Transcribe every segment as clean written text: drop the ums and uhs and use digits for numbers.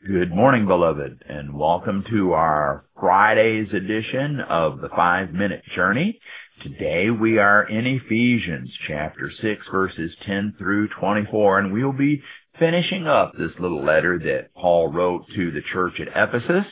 Good morning, beloved, and welcome to our Friday's edition of the 5-Minute Journey. Today we are in Ephesians chapter 6, verses 10 through 24, and we'll be finishing up this little letter that Paul wrote to the church at Ephesus.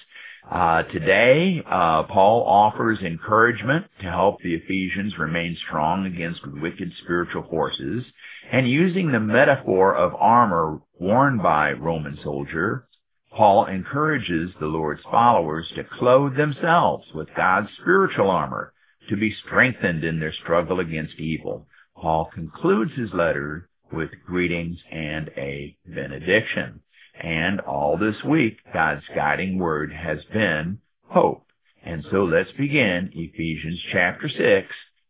Today, Paul offers encouragement to help the Ephesians remain strong against wicked spiritual forces, and using the metaphor of armor worn by Roman soldiers, Paul encourages the Lord's followers to clothe themselves with God's spiritual armor to be strengthened in their struggle against evil. Paul concludes his letter with greetings and a benediction. And all this week, God's guiding word has been hope. And so let's begin Ephesians chapter 6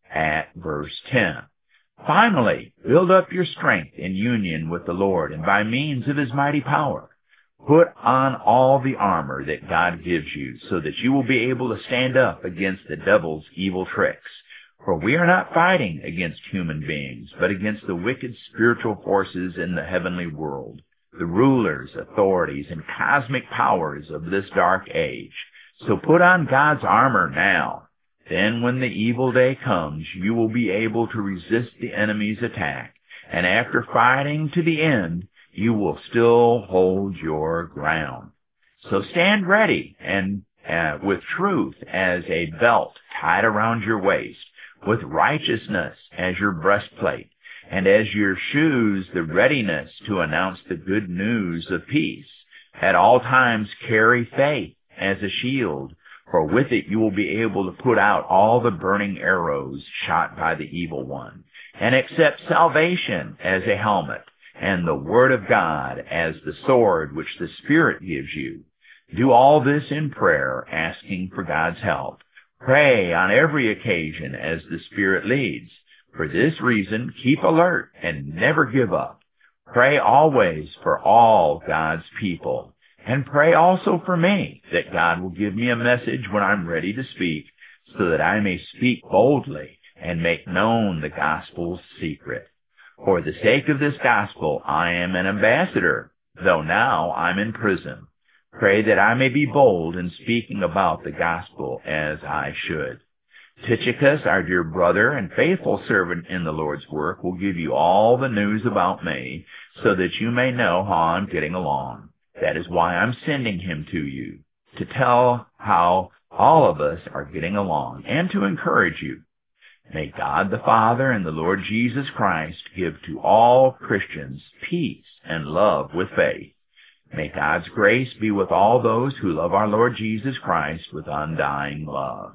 at verse 10. Finally, build up your strength in union with the Lord, and by means of his mighty power, put on all the armor that God gives you, so that you will be able to stand up against the devil's evil tricks. For we are not fighting against human beings, but against the wicked spiritual forces in the heavenly world, the rulers, authorities, and cosmic powers of this dark age. So put on God's armor now. Then when the evil day comes, you will be able to resist the enemy's attack, and after fighting to the end, you will still hold your ground. So stand ready and with truth as a belt tied around your waist, with righteousness as your breastplate, and as your shoes the readiness to announce the good news of peace. At all times carry faith as a shield, for with it you will be able to put out all the burning arrows shot by the evil one, and accept salvation as a helmet, and the Word of God as the sword which the Spirit gives you. Do all this in prayer, asking for God's help. Pray on every occasion as the Spirit leads. For this reason, keep alert and never give up. Pray always for all God's people. And pray also for me, that God will give me a message when I'm ready to speak, so that I may speak boldly and make known the gospel's secret. For the sake of this gospel, I am an ambassador, though now I'm in prison. Pray that I may be bold in speaking about the gospel as I should. Tychicus, our dear brother and faithful servant in the Lord's work, will give you all the news about me, so that you may know how I'm getting along. That is why I'm sending him to you, to tell how all of us are getting along, and to encourage you. May God the Father and the Lord Jesus Christ give to all Christians peace and love with faith. May God's grace be with all those who love our Lord Jesus Christ with undying love.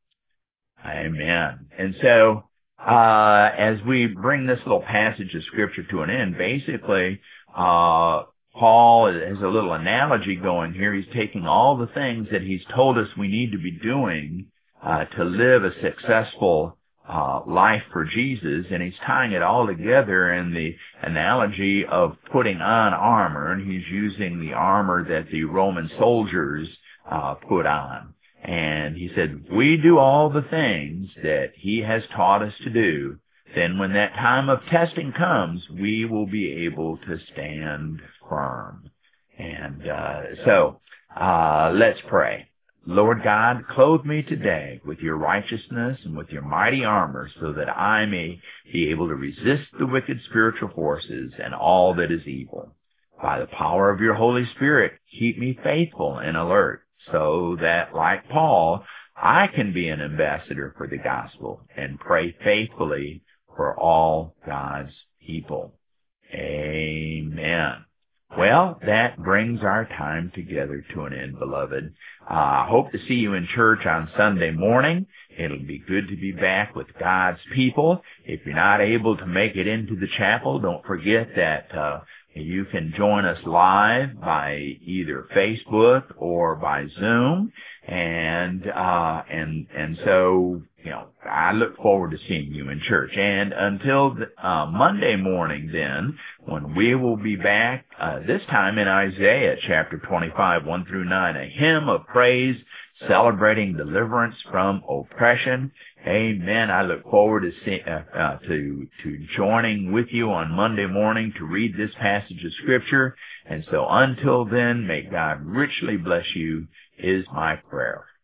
Amen. And so, as we bring this little passage of Scripture to an end, basically, Paul has a little analogy going here. He's taking all the things that he's told us we need to be doing to live a successful life for Jesus, and he's tying it all together in the analogy of putting on armor, and he's using the armor that the Roman soldiers put on. And he said, if we do all the things that he has taught us to do, then when that time of testing comes, we will be able to stand firm. And so let's pray. Lord God, clothe me today with your righteousness and with your mighty armor, so that I may be able to resist the wicked spiritual forces and all that is evil. By the power of your Holy Spirit, keep me faithful and alert, so that, like Paul, I can be an ambassador for the gospel and pray faithfully for all God's people. Amen. Well, that brings our time together to an end, beloved. I hope to see you in church on Sunday morning. It'll be good to be back with God's people. If you're not able to make it into the chapel, don't forget that you can join us live by either Facebook or by Zoom. And so I look forward to seeing you in church. And until Monday morning then, when we will be back, this time in Isaiah chapter 25, 1 through 9, a hymn of praise celebrating deliverance from oppression. Amen. I look forward to joining with you on Monday morning to read this passage of Scripture. And so until then, may God richly bless you is my prayer.